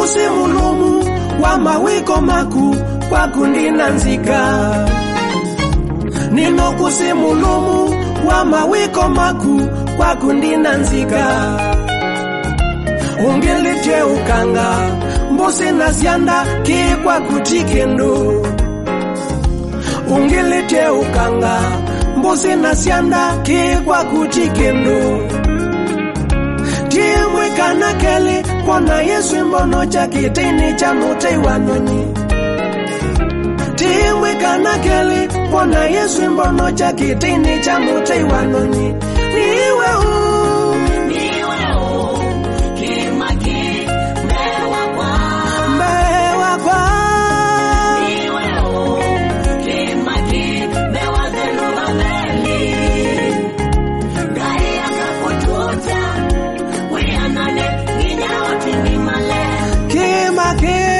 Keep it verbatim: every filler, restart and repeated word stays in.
kusimulumu wa mawiko maku kwa kundina nzika. Nino kusimulumu wa mawiko maku kwa kundina nzika. Ungilite ukanga mbusi na zianda ki kwa kutikendo. Ungilite ukanga mbusi na zianda ki kwa kutikendo. Tiemwe kana keli kona Yesu mbono cha kitini cha mutei wanoni. Tiemwe kana keli kona Yesu mbono cha kitini cha mutei wanoni. Niwe u niwe u kimaki mewa kwa mewa kwa niwe u kimaki mewa zeluwa veli gai akakututa weanane nginya otini male kimaki